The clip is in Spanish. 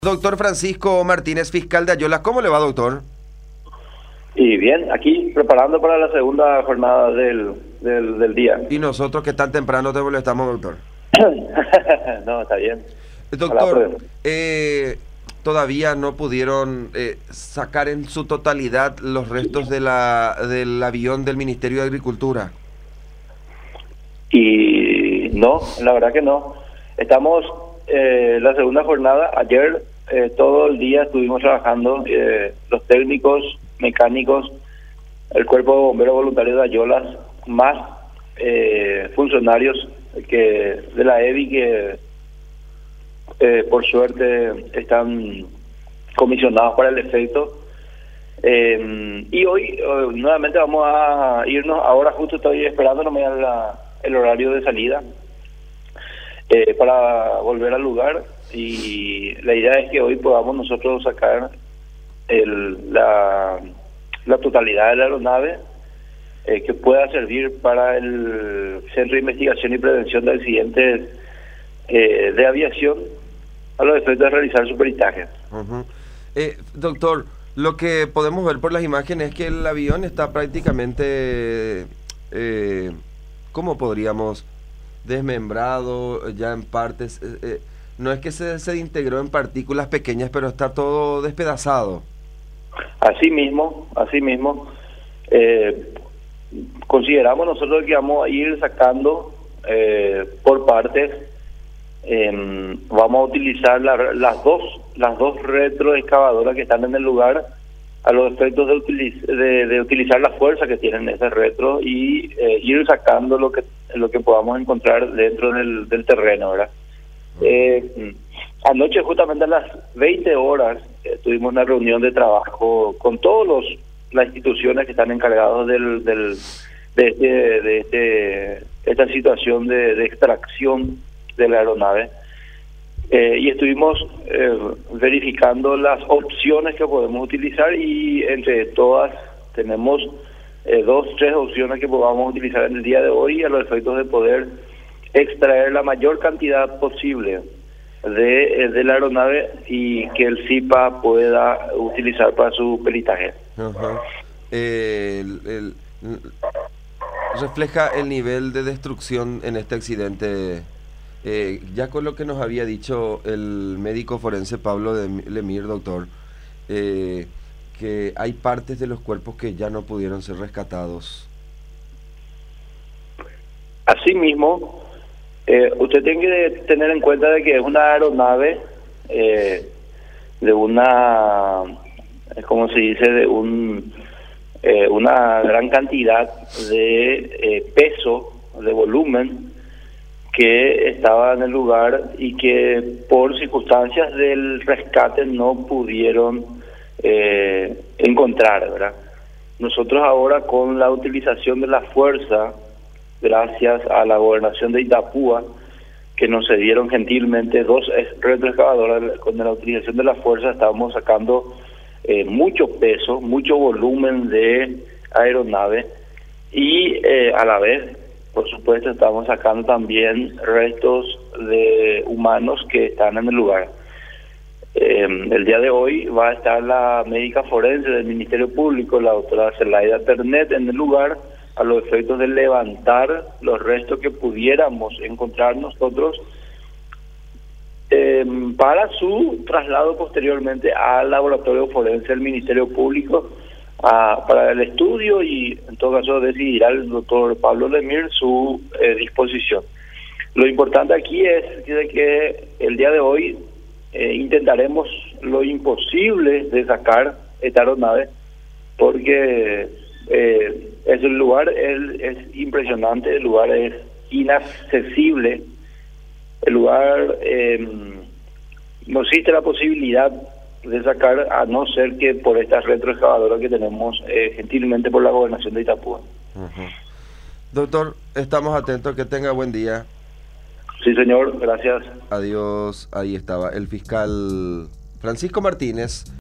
Doctor Francisco Martínez, fiscal de Ayolas, ¿cómo le va, doctor? Y bien, aquí preparando para la segunda jornada del día. Y nosotros que tan temprano te molestamos, doctor. No, está bien. Doctor, todavía no pudieron sacar en su totalidad los restos del avión del Ministerio de Agricultura. Y no, la verdad que no. Estamos la segunda jornada. Ayer todo el día estuvimos trabajando, los técnicos, mecánicos, el Cuerpo de Bomberos Voluntarios de Ayolas, más funcionarios de la EBI que por suerte están comisionados para el efecto. Y hoy nuevamente vamos a irnos. Ahora justo estoy esperando el horario de salida para volver al lugar, y la idea es que hoy podamos nosotros sacar la totalidad de la aeronave que pueda servir para el Centro de Investigación y Prevención de Accidentes de Aviación a los efectos de realizar su peritaje. Doctor, lo que podemos ver por las imágenes es que el avión está prácticamente, ¿cómo podríamos? Desmembrado ya en partes. No es que se integró en partículas pequeñas, pero está todo despedazado. Así mismo, consideramos nosotros que vamos a ir sacando por partes. Vamos a utilizar las dos retroexcavadoras que están en el lugar a los efectos de utilizar la fuerza que tienen ese retro y ir sacando lo que podamos encontrar dentro del terreno, ¿verdad? Anoche justamente a las 20 horas tuvimos una reunión de trabajo con todas las instituciones que están encargadas de esta situación de extracción de la aeronave, y estuvimos verificando las opciones que podemos utilizar, y entre todas tenemos 3 opciones que podamos utilizar en el día de hoy a los efectos de poder extraer la mayor cantidad posible de la aeronave y que el CIPA pueda utilizar para su peritaje. Refleja el nivel de destrucción en este accidente, ya con lo que nos había dicho el médico forense Pablo Lemir, doctor, que hay partes de los cuerpos que ya no pudieron ser rescatados. Asimismo, usted tiene que tener en cuenta de que es una aeronave de una, ¿cómo se dice?, de una gran cantidad de peso, de volumen, que estaba en el lugar y que por circunstancias del rescate no pudieron encontrar, ¿verdad? Nosotros ahora, con la utilización de la fuerza, gracias a la gobernación de Itapúa, que nos cedieron gentilmente 2 retroexcavadoras, con la utilización de la fuerza estamos sacando mucho peso, mucho volumen de aeronave, y a la vez, por supuesto, estamos sacando también restos de humanos que están en el lugar. El día de hoy va a estar la médica forense del Ministerio Público, la doctora Zelaida Ternet, en el lugar a los efectos de levantar los restos que pudiéramos encontrar nosotros para su traslado posteriormente al laboratorio forense del Ministerio Público para el estudio, y en todo caso decidirá el doctor Pablo Lemir su disposición. Lo importante aquí es que el día de hoy intentaremos lo imposible de sacar esta aeronave, porque el lugar es impresionante, el lugar es inaccesible, el lugar no existe la posibilidad de sacar, a no ser que por estas retroexcavadoras que tenemos gentilmente por la gobernación de Itapúa. Doctor, estamos atentos, que tenga buen día. Sí, señor, gracias. Adiós. Ahí estaba el fiscal Francisco Martínez.